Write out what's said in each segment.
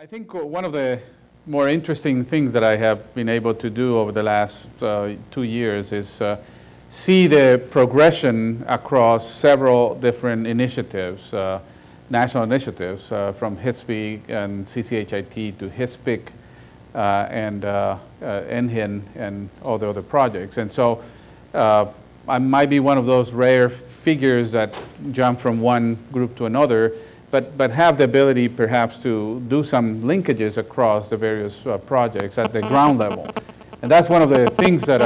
I think one of the more interesting things that I have been able to do over the last 2 years is see the progression across several different initiatives, national initiatives, from HISP and CCHIT to HISPIC and NHIN and all the other projects. And so I might be one of those rare figures that jump from one group to another, but have the ability perhaps to do some linkages across the various projects at the ground level. And that's one of the things that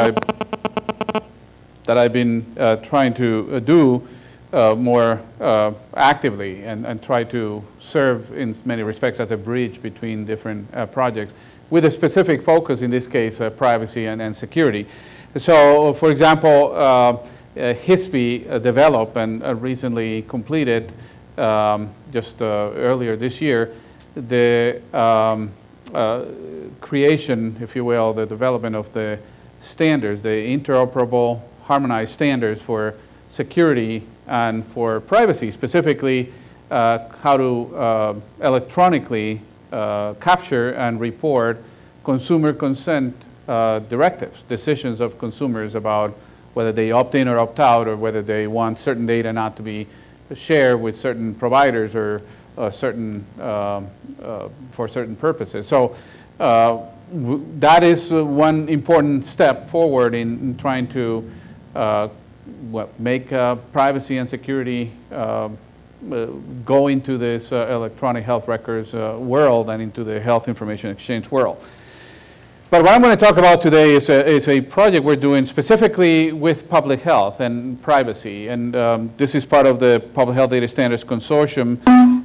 I've been trying to do more actively and try to serve in many respects as a bridge between different projects with a specific focus, in this case, privacy and security. So, for example, HISP developed and recently completed just earlier this year, the creation, if you will, the development of the standards, the interoperable, harmonized standards for security and for privacy, specifically how to electronically capture and report consumer consent directives, decisions of consumers about whether they opt in or opt out, or whether they want certain data not to be shared with certain providers or certain for certain purposes. So that is one important step forward in trying to make privacy and security go into this electronic health records world and into the health information exchange world. But what I'm going to talk about today is a project we're doing specifically with public health and privacy. And this is part of the Public Health Data Standards Consortium.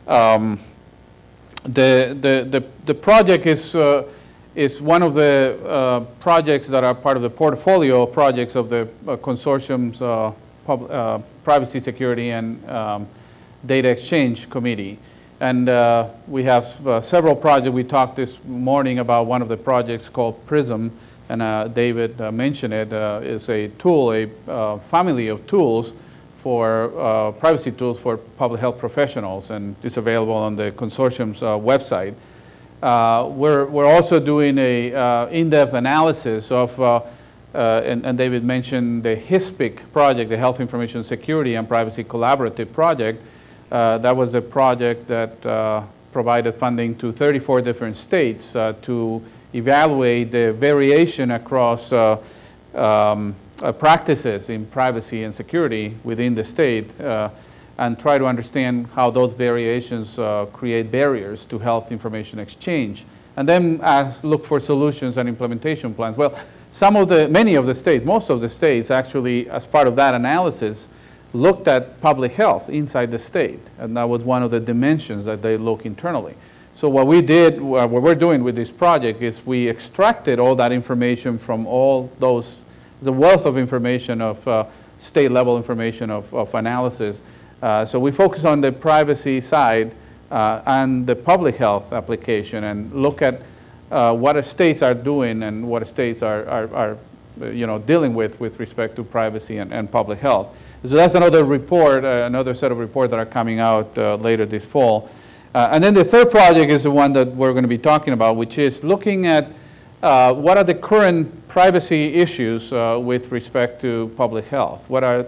The project is one of the projects that are part of the portfolio of projects of the consortium's Privacy, Security, and Data Exchange Committee. And we have several projects. We talked this morning about one of the projects called PRISM, and David mentioned it. It's a tool, a family of tools for privacy tools for public health professionals, and it's available on the consortium's website. We're also doing a in-depth analysis of, and David mentioned the HISPIC project, the Health Information Security and Privacy Collaborative Project. That was the project that provided funding to 34 different states to evaluate the variation across practices in privacy and security within the state and try to understand how those variations create barriers to health information exchange. And then look for solutions and implementation plans. Well, many of the states, most of the states actually, as part of that analysis, looked at public health inside the state, and that was one of the dimensions that they look internally. So what we did, what we're doing with this project is we extracted all that information from all those, the wealth of information of state level information of analysis. So we focus on the privacy side and the public health application and look at what states are doing and what states are dealing with respect to privacy and public health. So that's another report, another set of reports that are coming out later this fall. And then the third project is the one that we're going to be talking about, which is looking at what are the current privacy issues with respect to public health. What are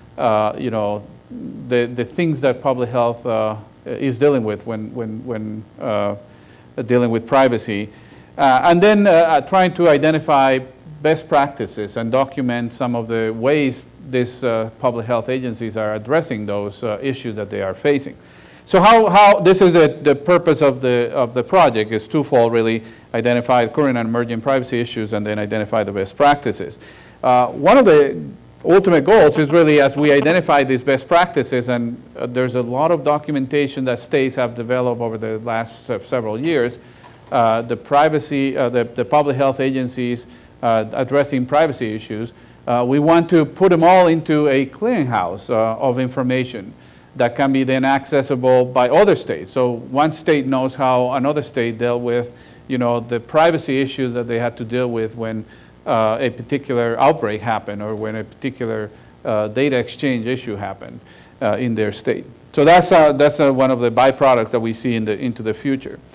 the things that public health is dealing with when dealing with privacy. And then trying to identify best practices and document some of the ways these public health agencies are addressing those issues that they are facing. So how this is the purpose of the project is twofold, really: identify current and emerging privacy issues and then identify the best practices. One of the ultimate goals is really, as we identify these best practices, and there's a lot of documentation that states have developed over the last several years, the public health agencies addressing privacy issues, we want to put them all into a clearinghouse of information that can be then accessible by other states. So one state knows how another state dealt with, the privacy issues that they had to deal with when a particular outbreak happened or when a particular data exchange issue happened in their state. So that's one of the byproducts that we see into the future.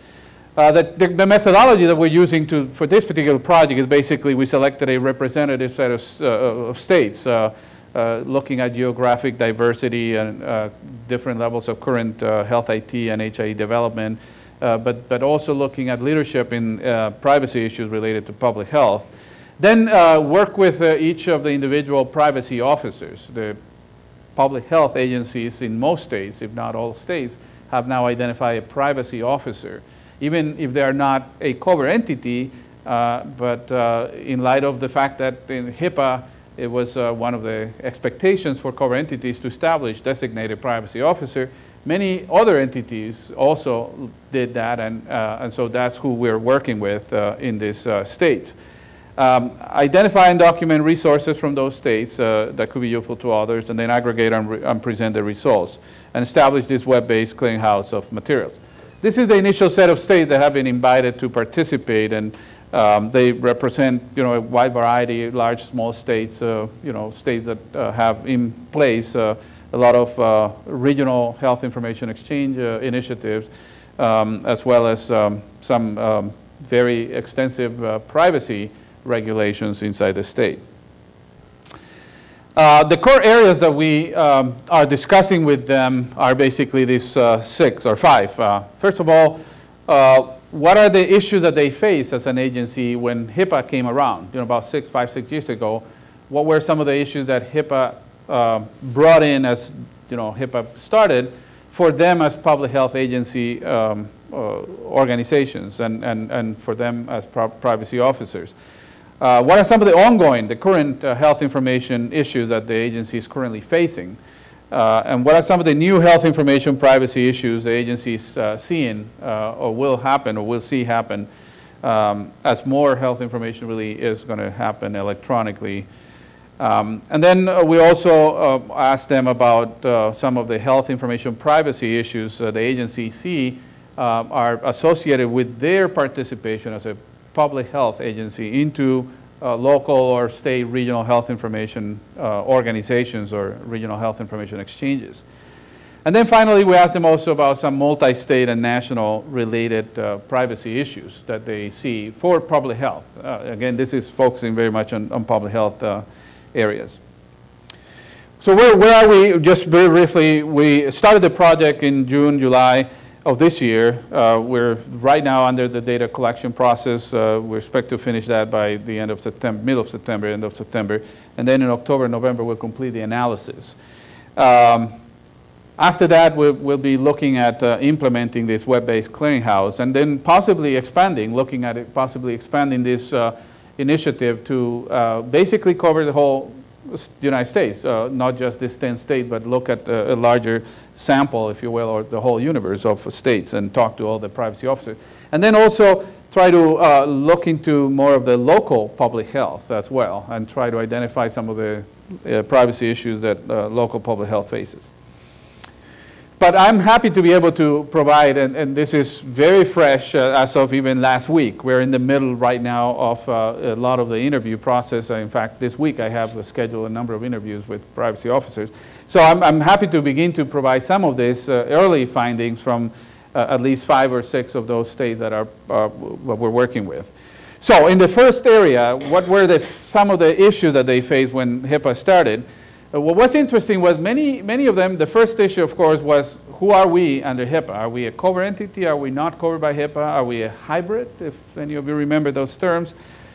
The methodology that we're using for this particular project is basically we selected a representative set of states, looking at geographic diversity and different levels of current health IT and HIE development, but also looking at leadership in privacy issues related to public health. Then work with each of the individual privacy officers. The public health agencies in most states, if not all states, have now identified a privacy officer, even if they are not a covered entity, but in light of the fact that in HIPAA, it was one of the expectations for covered entities to establish designated privacy officer. Many other entities also did that, and so that's who we're working with in this state. Identify and document resources from those states that could be useful to others, and then aggregate and present the results, and establish this web-based clearinghouse of materials. This is the initial set of states that have been invited to participate, and they represent, a wide variety, large, small states, states that have in place a lot of regional health information exchange initiatives, as well as some very extensive privacy regulations inside the state. The core areas that we are discussing with them are basically these 6 or 5. First of all, what are the issues that they face as an agency when HIPAA came around, about 5, 6 years ago? What were some of the issues that HIPAA brought in as HIPAA started for them as public health agency organizations and for them as privacy officers? What are some of the current health information issues that the agency is currently facing? And what are some of the new health information privacy issues the agency is seeing or will happen or will see happen as more health information really is going to happen electronically? And then we also asked them about some of the health information privacy issues the agency see are associated with their participation as a public health agency into local or state regional health information organizations or regional health information exchanges. And then finally, we asked them also about some multi-state and national related privacy issues that they see for public health. Again, this is focusing very much on public health areas. So where are we? Just very briefly, we started the project in June, July of this year. We're right now under the data collection process. We expect to finish that by the end of September, middle of September, end of September. And then in October, November, we'll complete the analysis. After that, we'll be looking at implementing this web-based clearinghouse and then possibly expanding, looking at it, possibly expanding this initiative to basically cover the whole United States, not just this 10 states, but look at a larger sample, if you will, or the whole universe of states and talk to all the privacy officers. And then also try to look into more of the local public health as well and try to identify some of the privacy issues that local public health faces. But I'm happy to be able to provide, and this is very fresh as of even last week. We're in the middle right now of a lot of the interview process. In fact, this week I have scheduled a number of interviews with privacy officers. So I'm happy to begin to provide some of these early findings from at least 5 or 6 of those states that are what we're working with. So in the first area, what were some of the issues that they faced when HIPAA started? What was interesting was many of them, the first issue, of course, was who are we under HIPAA? Are we a covered entity? Are we not covered by HIPAA? Are we a hybrid, if any of you remember those terms?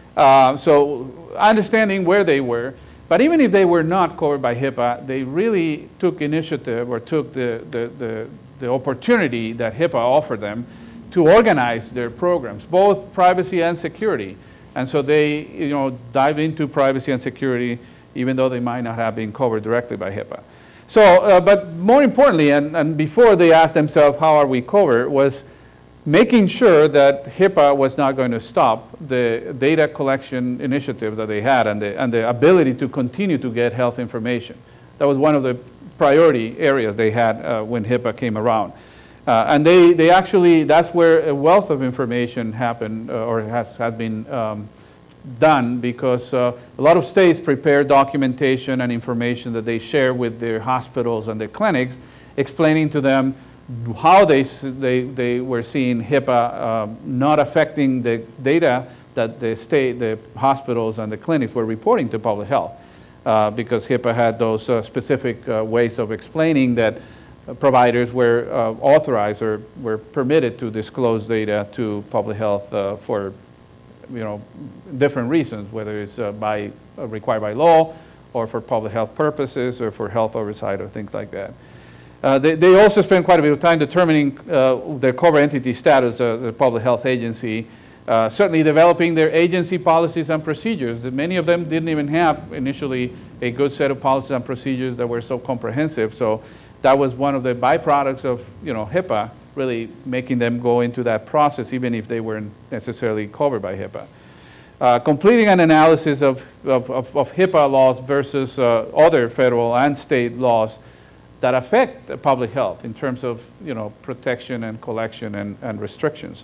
So understanding where they were. But even if they were not covered by HIPAA, they really took initiative or took the opportunity that HIPAA offered them to organize their programs, both privacy and security. And so they dive into privacy and security even though they might not have been covered directly by HIPAA. So, but more importantly, and before they asked themselves, how are we covered, was making sure that HIPAA was not going to stop the data collection initiative that they had and the ability to continue to get health information. That was one of the priority areas they had when HIPAA came around. And they actually, that's where a wealth of information happened or has been done, because a lot of states prepare documentation and information that they share with their hospitals and their clinics, explaining to them how they were seeing HIPAA not affecting the data that the hospitals and the clinics were reporting to public health, because HIPAA had those specific ways of explaining that providers were authorized or were permitted to disclose data to public health for different reasons, whether it's required by law or for public health purposes or for health oversight or things like that. They also spend quite a bit of time determining their cover entity status, the public health agency, certainly developing their agency policies and procedures. Many of them didn't even have initially a good set of policies and procedures that were so comprehensive. So that was one of the byproducts of HIPAA, really making them go into that process even if they weren't necessarily covered by HIPAA. Completing an analysis of HIPAA laws versus other federal and state laws that affect public health in terms of protection and collection and restrictions.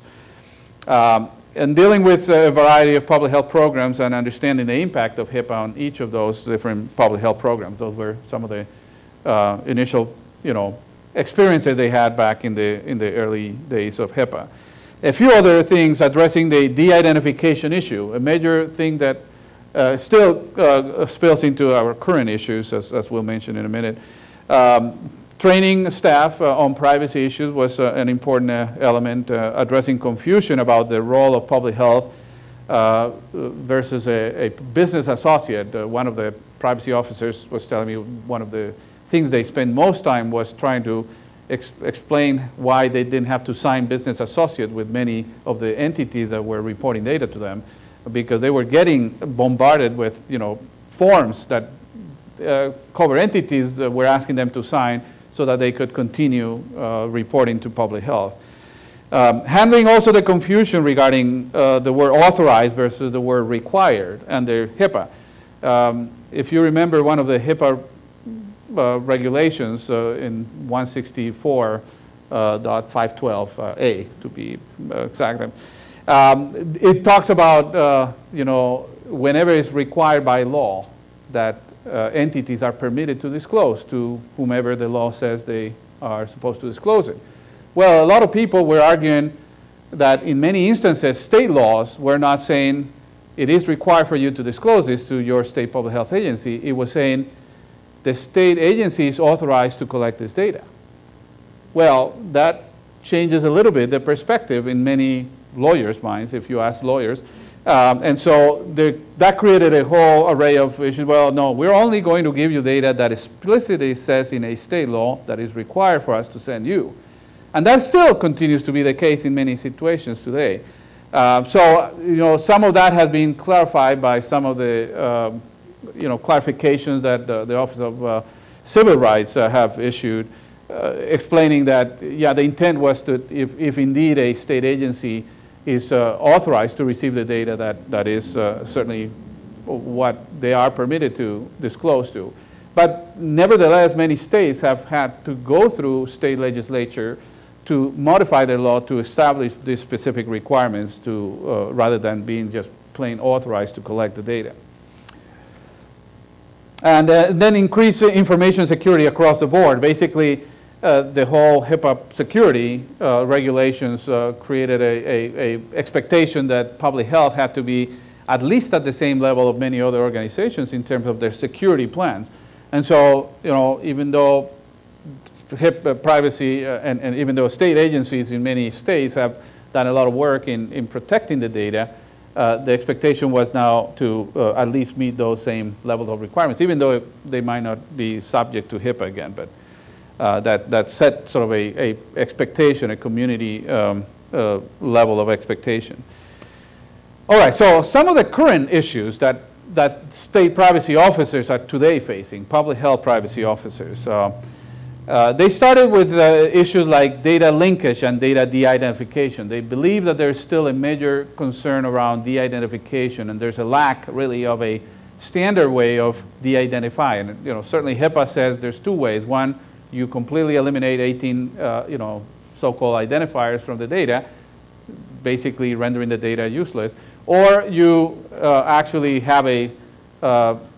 And dealing with a variety of public health programs and understanding the impact of HIPAA on each of those different public health programs. Those were some of the initial experiences they had back in the early days of HIPAA. A few other things addressing the de-identification issue, a major thing that still spills into our current issues, as we'll mention in a minute. Training staff on privacy issues was an important element, addressing confusion about the role of public health versus a business associate. One of the privacy officers was telling me one of the things they spent most time was trying to explain why they didn't have to sign business associate with many of the entities that were reporting data to them, because they were getting bombarded with forms that cover entities were asking them to sign so that they could continue reporting to public health. Handling also the confusion regarding the word authorized versus the word required under HIPAA. If you remember, one of the HIPAA regulations in 164.512A to be exact, it talks about whenever it's required by law that entities are permitted to disclose to whomever the law says they are supposed to disclose it. Well, a lot of people were arguing that in many instances state laws were not saying it is required for you to disclose this to your state public health agency. It was saying the state agency is authorized to collect this data. Well, that changes a little bit the perspective in many lawyers' minds, if you ask lawyers. And so that created a whole array of issues. Well, no, we're only going to give you data that explicitly says in a state law that is required for us to send you. And that still continues to be the case in many situations today. So, some of that has been clarified by some of the, clarifications that the Office of Civil Rights have issued, explaining that, yeah, the intent was to, if indeed a state agency is authorized to receive the data, that is certainly what they are permitted to disclose to. But nevertheless, many states have had to go through state legislature to modify their law to establish these specific requirements to, rather than being just plain authorized to collect the data. And then increase information security across the board. Basically, the whole HIPAA security regulations created a expectation that public health had to be at least at the same level of many other organizations in terms of their security plans. And so, even though HIPAA privacy and even though state agencies in many states have done a lot of work in protecting the data, the expectation was now to at least meet those same levels of requirements, even though they might not be subject to HIPAA again. But that set sort of a expectation, a community level of expectation. All right, so some of the current issues that state privacy officers are today facing, public health privacy officers, they started with issues like data linkage and data de-identification. They believe that there's still a major concern around de-identification, and there's a lack really of a standard way of de-identifying. Certainly HIPAA says there's two ways. One, you completely eliminate 18 so-called identifiers from the data, basically rendering the data useless, or you actually have a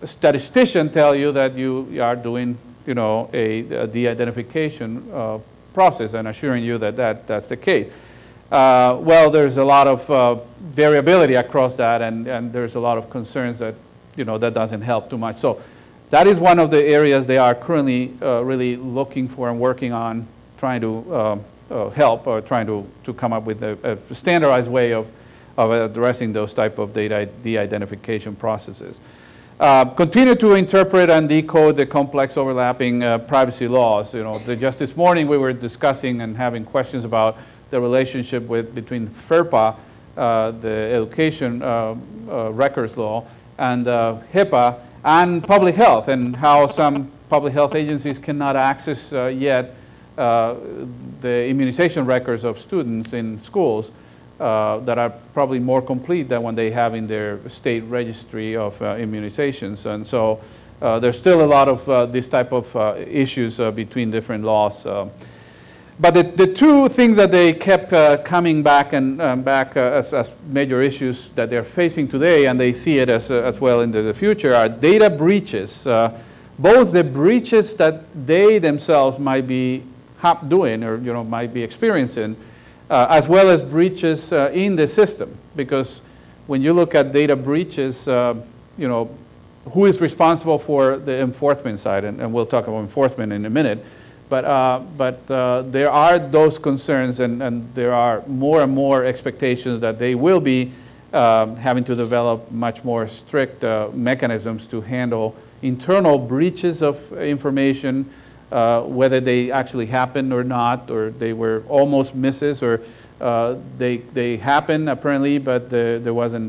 statistician tell you that you are doing a de-identification process and assuring you that, that's the case. Well, there's a lot of variability across that, and there's a lot of concerns that, that doesn't help too much. So that is one of the areas they are currently really looking for and working on, trying to help, or trying to come up with a standardized way of addressing those type of data de-identification processes. Continue to interpret and decode the complex overlapping privacy laws. Just this morning we were discussing and having questions about the relationship between FERPA, the education records law, and HIPAA, and public health, and how some public health agencies cannot access yet the immunization records of students in schools that are probably more complete than when they have in their state registry of immunizations. And so there's still a lot of this type of issues between different laws. But the two things that they kept coming back and back as major issues that they're facing today, and they see it as well into the future, are data breaches. Both the breaches that they themselves might be doing or might be experiencing, as well as breaches in the system. Because when you look at data breaches, who is responsible for the enforcement side, and we'll talk about enforcement in a minute. But there are those concerns, and there are more and more expectations that they will be having to develop much more strict mechanisms to handle internal breaches of information, whether they actually happened or not, or they were almost misses, or they happened apparently, but there wasn't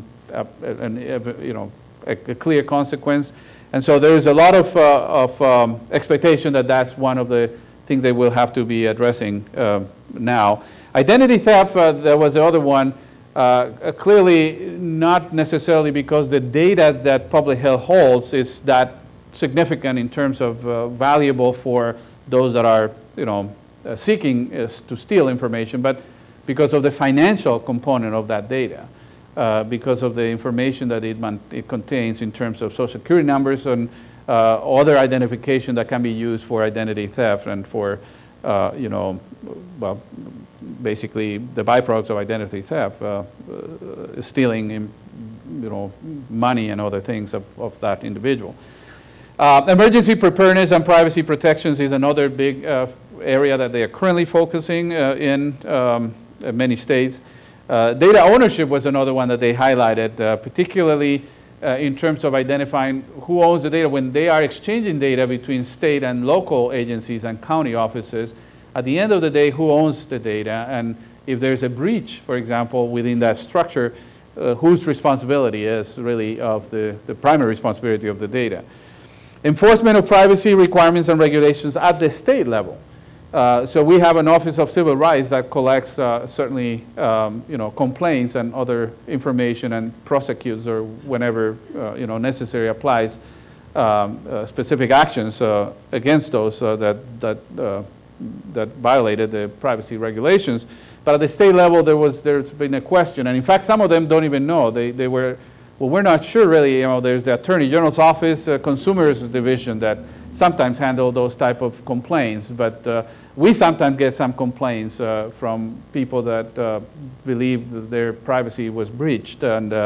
a clear consequence. And so there is a lot of expectation that that's one of the things they will have to be addressing now. Identity theft, there was the other one, clearly not necessarily because the data that public health holds is that significant in terms of valuable for those that are seeking to steal information, but because of the financial component of that data. Because of the information that it contains in terms of social security numbers and other identification that can be used for identity theft and for, well, basically the byproducts of identity theft, stealing, money and other things of that individual. Emergency preparedness and privacy protections is another big area that they are currently focusing in many states. Data ownership was another one that they highlighted, particularly in terms of identifying who owns the data. When they are exchanging data between state and local agencies and county offices, at the end of the day, who owns the data? And if there's a breach, for example, within that structure, whose responsibility is really of the primary responsibility of the data. Enforcement of privacy requirements and regulations at the state level. So we have an Office of Civil Rights that collects certainly complaints and other information and prosecutes, or whenever necessary applies specific actions against those that violated the privacy regulations. But at the state level, there's been a question, and in fact, some of them don't even know. They were, well, we're not sure really. There's the Attorney General's Office, Consumers Division that sometimes handle those type of complaints, but we sometimes get some complaints from people that believe that their privacy was breached,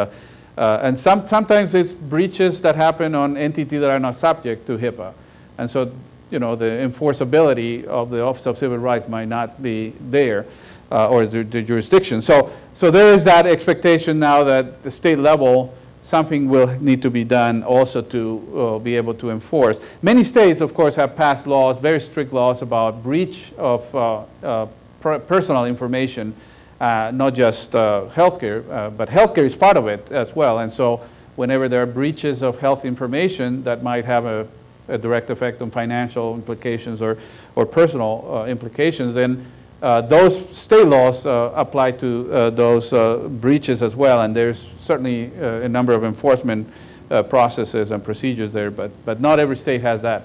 and sometimes it's breaches that happen on entities that are not subject to HIPAA, and so the enforceability of the Office of Civil Rights might not be there, or the jurisdiction. So there is that expectation now that at the state level something will need to be done also to be able to enforce. Many states, of course, have passed laws, very strict laws about breach of personal information, not just healthcare, but healthcare is part of it as well. And so whenever there are breaches of health information that might have a direct effect on financial implications or personal implications, then those state laws apply to those breaches as well, and there's certainly a number of enforcement processes and procedures there, but not every state has that.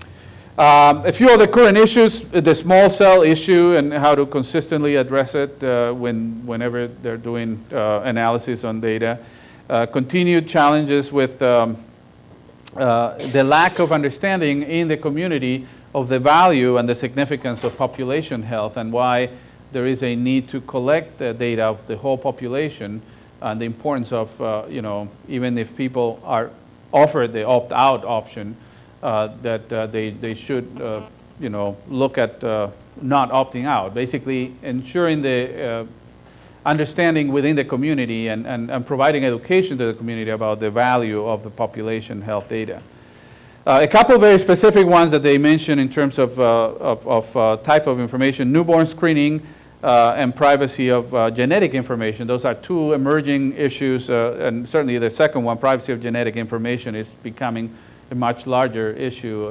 A few of the current issues, the small cell issue and how to consistently address it whenever they're doing analysis on data. Continued challenges with the lack of understanding in the community of the value and the significance of population health and why there is a need to collect the data of the whole population and the importance of, even if people are offered the opt-out option, that they should, look at not opting out, basically ensuring the understanding within the community and providing education to the community about the value of the population health data. A couple of very specific ones that they mention in terms of type of information: newborn screening and privacy of genetic information. Those are two emerging issues, and certainly the second one, privacy of genetic information, is becoming a much larger issue,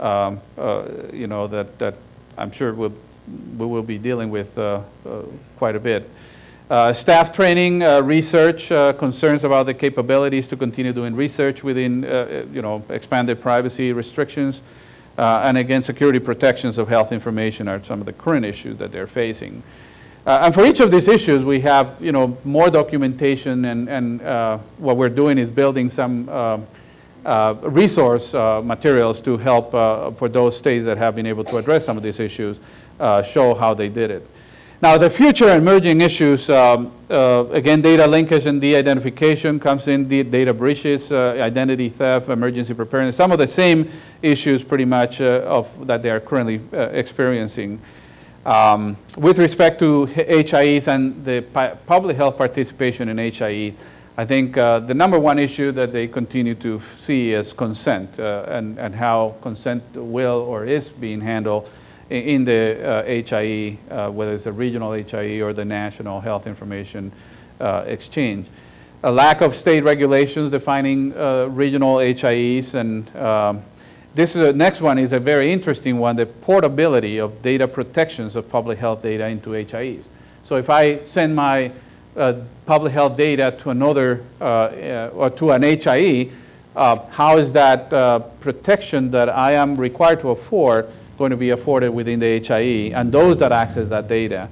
that I'm sure we will be dealing with quite a bit. Staff training, research, concerns about the capabilities to continue doing research within, expanded privacy restrictions, and again, security protections of health information are some of the current issues that they're facing. And for each of these issues, we have, more documentation, and what we're doing is building some resource materials to help for those states that have been able to address some of these issues, show how they did it. Now, the future emerging issues, again, data linkage and de-identification comes in, data breaches, identity theft, emergency preparedness, some of the same issues pretty much that they are currently experiencing. With respect to HIEs and the public health participation in HIE, I think the number one issue that they continue to see is consent and how consent will or is being handled in the HIE, whether it's the regional HIE or the National Health Information Exchange. A lack of state regulations defining regional HIEs, and this is next one is a very interesting one, the portability of data protections of public health data into HIEs. So if I send my public health data to another or to an HIE, how is that protection that I am required to afford going to be afforded within the HIE and those that access that data?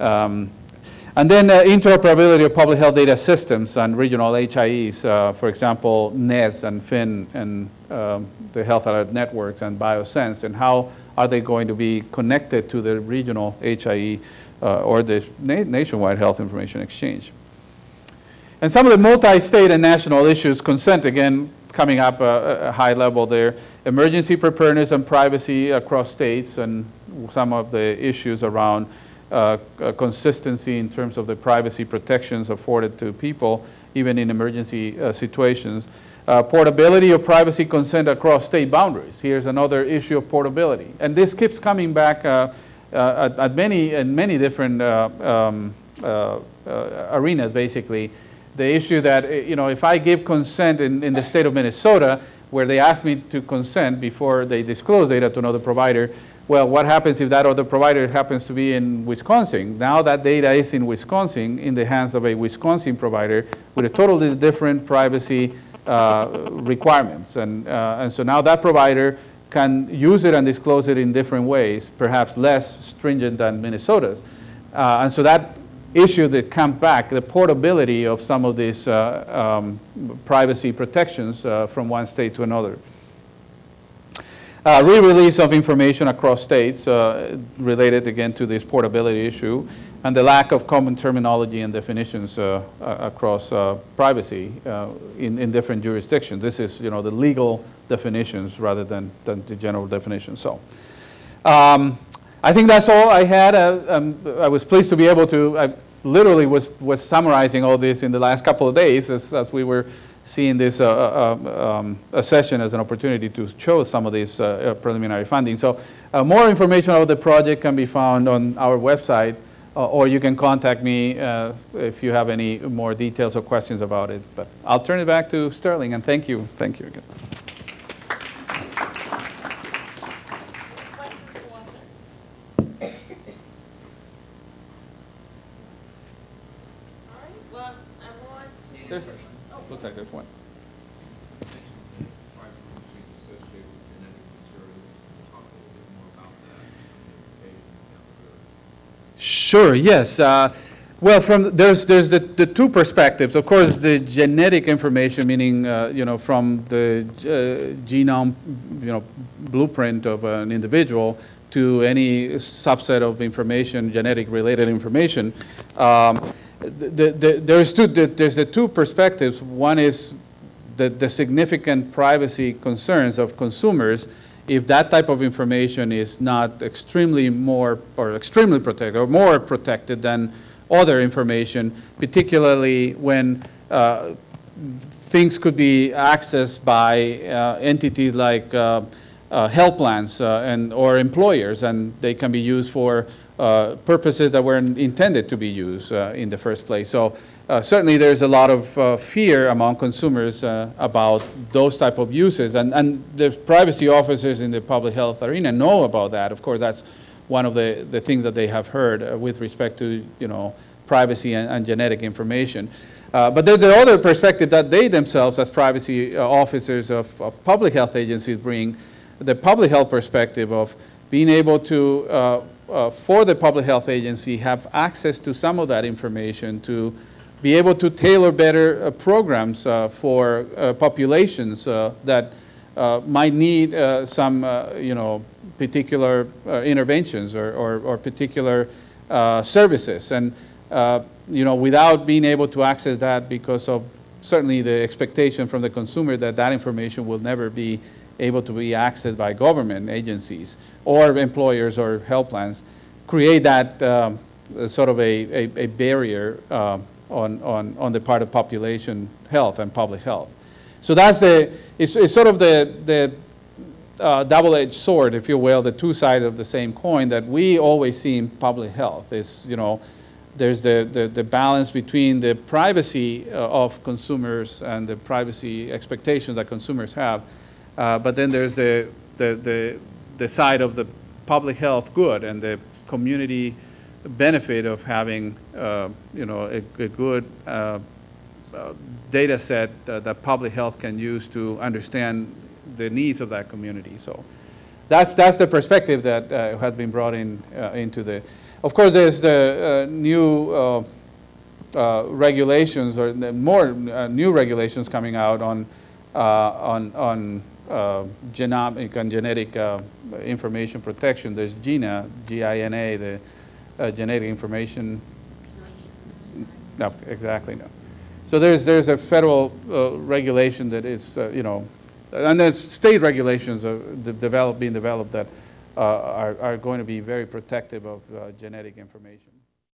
And then interoperability of public health data systems and regional HIEs, for example, NEDS and PHIN and the Health Alert Networks and BioSense, and how are they going to be connected to the regional HIE or the Nationwide Health Information Exchange. And some of the multi-state and national issues, consent, again, coming up a high level there, emergency preparedness and privacy across states, and some of the issues around consistency in terms of the privacy protections afforded to people, even in emergency situations. Portability of privacy consent across state boundaries. Here's another issue of portability. And this keeps coming back at many different arenas, basically. The issue that, if I give consent in the state of Minnesota, where they ask me to consent before they disclose data to another provider, well, what happens if that other provider happens to be in Wisconsin? Now that data is in Wisconsin, in the hands of a Wisconsin provider with a totally different privacy requirements. And so now that provider can use it and disclose it in different ways, perhaps less stringent than Minnesota's. And so that issue that comes back, the portability of some of these privacy protections from one state to another. Re-release of information across states related again to this portability issue, and the lack of common terminology and definitions across privacy in different jurisdictions. This is, the legal definitions rather than the general definitions. So, I think that's all I had. I was pleased to be able to. I literally was summarizing all this in the last couple of days as we were seeing this a session as an opportunity to show some of these preliminary funding. So more information about the project can be found on our website, or you can contact me if you have any more details or questions about it. But I'll turn it back to Sterling, and thank you. Thank you again. Looks like there's one. Sure, yes. Well, there's the two perspectives. Of course, the genetic information, meaning from the genome blueprint of an individual to any subset of information, genetic related information. There's the two perspectives. One is the significant privacy concerns of consumers if that type of information is not extremely protected or more protected than other information, particularly when things could be accessed by entities like health plans or employers, and they can be used for purposes that weren't intended to be used in the first place. So certainly there's a lot of fear among consumers about those type of uses, and the privacy officers in the public health arena know about that. Of course, that's one of the things that they have heard with respect to privacy and genetic information. But there's the other perspective that they themselves, as privacy officers of public health agencies, bring, the public health perspective of being able to, for the public health agency, have access to some of that information to be able to tailor better programs for populations that might need some particular interventions or particular services. And without being able to access that because of certainly the expectation from the consumer that that information will never be able to be accessed by government agencies or employers or health plans, create that sort of a barrier on the part of population health and public health. So that's it's sort of the double-edged sword, if you will, the two sides of the same coin that we always see in public health. Is there's the balance between the privacy of consumers and the privacy expectations that consumers have, but then there's the side of the public health good and the community benefit of having a good data set that public health can use to understand the needs of that community. So that's the perspective that has been brought into the. Of course, there's the new regulations, or more new regulations coming out on genomic and genetic information protection. There's GINA, G-I-N-A, the genetic information. No, exactly no. So there's a federal regulation that is and there's state regulations being developed that are going to be very protective of genetic information.